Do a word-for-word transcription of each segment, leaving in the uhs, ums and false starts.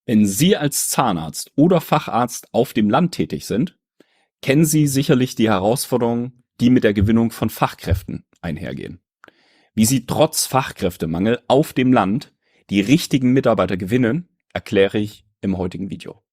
Wenn Sie als Zahnarzt oder Facharzt auf dem Land tätig sind, kennen Sie sicherlich die Herausforderungen, die mit der Gewinnung von Fachkräften einhergehen. Wie Sie trotz Fachkräftemangel auf dem Land die richtigen Mitarbeiter gewinnen, erkläre ich im heutigen Video.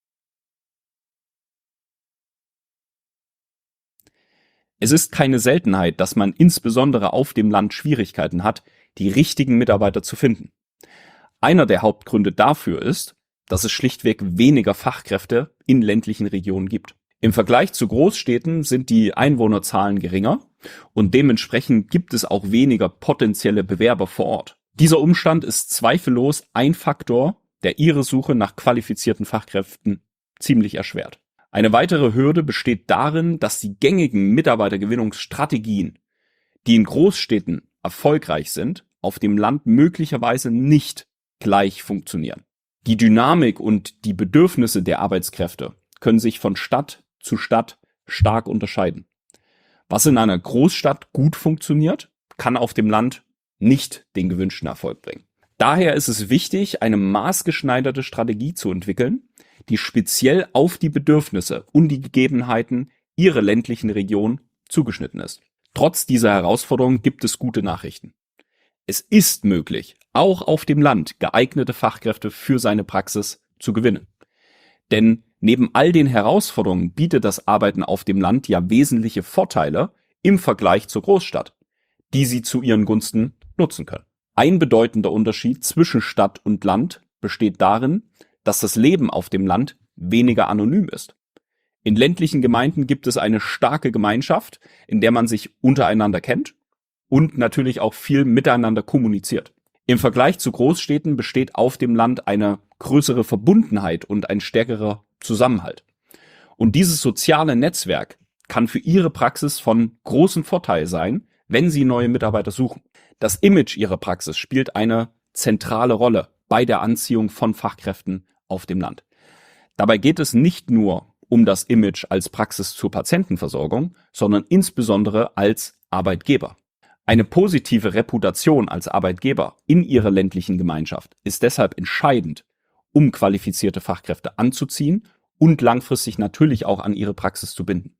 Es ist keine Seltenheit, dass man insbesondere auf dem Land Schwierigkeiten hat, die richtigen Mitarbeiter zu finden. Einer der Hauptgründe dafür ist, dass es schlichtweg weniger Fachkräfte in ländlichen Regionen gibt. Im Vergleich zu Großstädten sind die Einwohnerzahlen geringer und dementsprechend gibt es auch weniger potenzielle Bewerber vor Ort. Dieser Umstand ist zweifellos ein Faktor, der Ihre Suche nach qualifizierten Fachkräften ziemlich erschwert. Eine weitere Hürde besteht darin, dass die gängigen Mitarbeitergewinnungsstrategien, die in Großstädten erfolgreich sind, auf dem Land möglicherweise nicht gleich funktionieren. Die Dynamik und die Bedürfnisse der Arbeitskräfte können sich von Stadt zu Stadt stark unterscheiden. Was in einer Großstadt gut funktioniert, kann auf dem Land nicht den gewünschten Erfolg bringen. Daher ist es wichtig, eine maßgeschneiderte Strategie zu entwickeln, die speziell auf die Bedürfnisse und die Gegebenheiten Ihrer ländlichen Region zugeschnitten ist. Trotz dieser Herausforderung gibt es gute Nachrichten. Es ist möglich, auch auf dem Land geeignete Fachkräfte für seine Praxis zu gewinnen. Denn neben all den Herausforderungen bietet das Arbeiten auf dem Land ja wesentliche Vorteile im Vergleich zur Großstadt, die Sie zu Ihren Gunsten nutzen können. Ein bedeutender Unterschied zwischen Stadt und Land besteht darin, dass das Leben auf dem Land weniger anonym ist. In ländlichen Gemeinden gibt es eine starke Gemeinschaft, in der man sich untereinander kennt und natürlich auch viel miteinander kommuniziert. Im Vergleich zu Großstädten besteht auf dem Land eine größere Verbundenheit und ein stärkerer Zusammenhalt. Und dieses soziale Netzwerk kann für Ihre Praxis von großem Vorteil sein, wenn Sie neue Mitarbeiter suchen. Das Image Ihrer Praxis spielt eine zentrale Rolle bei der Anziehung von Fachkräften auf dem Land. Dabei geht es nicht nur um das Image als Praxis zur Patientenversorgung, sondern insbesondere als Arbeitgeber. Eine positive Reputation als Arbeitgeber in Ihrer ländlichen Gemeinschaft ist deshalb entscheidend, um qualifizierte Fachkräfte anzuziehen und langfristig natürlich auch an Ihre Praxis zu binden.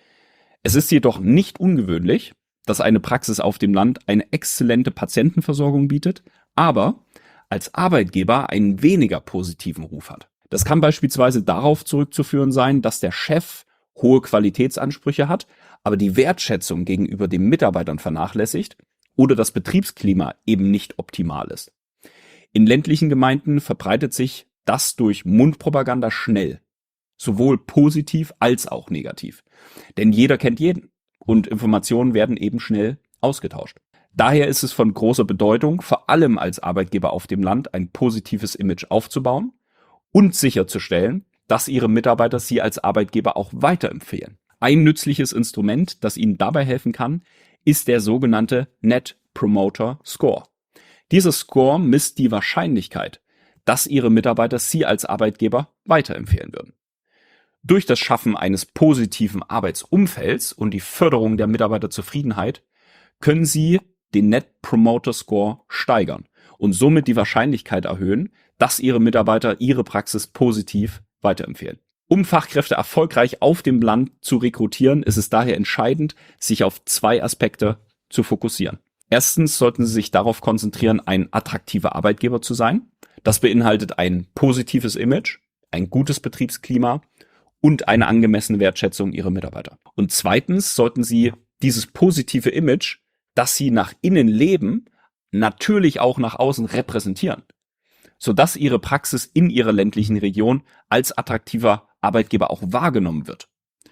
Es ist jedoch nicht ungewöhnlich, dass eine Praxis auf dem Land eine exzellente Patientenversorgung bietet, aber als Arbeitgeber einen weniger positiven Ruf hat. Das kann beispielsweise darauf zurückzuführen sein, dass der Chef hohe Qualitätsansprüche hat, aber die Wertschätzung gegenüber den Mitarbeitern vernachlässigt oder das Betriebsklima eben nicht optimal ist. In ländlichen Gemeinden verbreitet sich das durch Mundpropaganda schnell, sowohl positiv als auch negativ. Denn jeder kennt jeden und Informationen werden eben schnell ausgetauscht. Daher ist es von großer Bedeutung, vor allem als Arbeitgeber auf dem Land ein positives Image aufzubauen und sicherzustellen, dass Ihre Mitarbeiter Sie als Arbeitgeber auch weiterempfehlen. Ein nützliches Instrument, das Ihnen dabei helfen kann, ist der sogenannte Net Promoter Score. Dieser Score misst die Wahrscheinlichkeit, dass Ihre Mitarbeiter Sie als Arbeitgeber weiterempfehlen würden. Durch das Schaffen eines positiven Arbeitsumfelds und die Förderung der Mitarbeiterzufriedenheit können Sie den Net Promoter Score steigern und somit die Wahrscheinlichkeit erhöhen, dass Ihre Mitarbeiter Ihre Praxis positiv weiterempfehlen. Um Fachkräfte erfolgreich auf dem Land zu rekrutieren, ist es daher entscheidend, sich auf zwei Aspekte zu fokussieren. Erstens sollten Sie sich darauf konzentrieren, ein attraktiver Arbeitgeber zu sein. Das beinhaltet ein positives Image, ein gutes Betriebsklima und eine angemessene Wertschätzung Ihrer Mitarbeiter. Und zweitens sollten Sie dieses positive Image, das Sie nach innen leben, natürlich auch nach außen repräsentieren, sodass Ihre Praxis in Ihrer ländlichen Region als attraktiver Arbeitgeber auch wahrgenommen wird.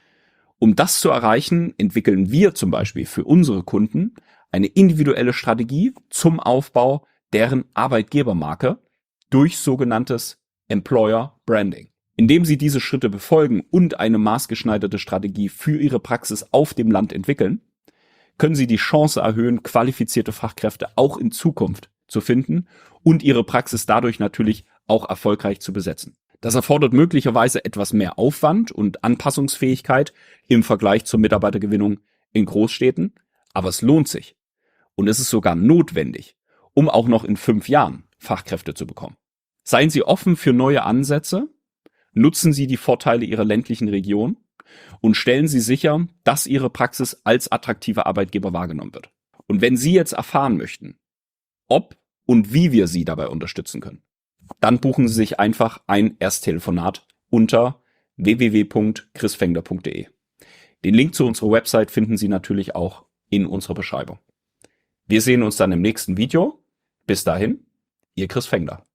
Um das zu erreichen, entwickeln wir zum Beispiel für unsere Kunden eine individuelle Strategie zum Aufbau deren Arbeitgebermarke durch sogenanntes Employer Branding. Indem Sie diese Schritte befolgen und eine maßgeschneiderte Strategie für Ihre Praxis auf dem Land entwickeln, können Sie die Chance erhöhen, qualifizierte Fachkräfte auch in Zukunft zu finden und Ihre Praxis dadurch natürlich auch erfolgreich zu besetzen. Das erfordert möglicherweise etwas mehr Aufwand und Anpassungsfähigkeit im Vergleich zur Mitarbeitergewinnung in Großstädten, aber es lohnt sich und es ist sogar notwendig, um auch noch in fünf Jahren Fachkräfte zu bekommen. Seien Sie offen für neue Ansätze, nutzen Sie die Vorteile Ihrer ländlichen Region und stellen Sie sicher, dass Ihre Praxis als attraktiver Arbeitgeber wahrgenommen wird. Und wenn Sie jetzt erfahren möchten, ob und wie wir Sie dabei unterstützen können, dann buchen Sie sich einfach ein Ersttelefonat unter w w w punkt chrisfengler punkt de. Den Link zu unserer Website finden Sie natürlich auch in unserer Beschreibung. Wir sehen uns dann im nächsten Video. Bis dahin, Ihr Chris Fengler.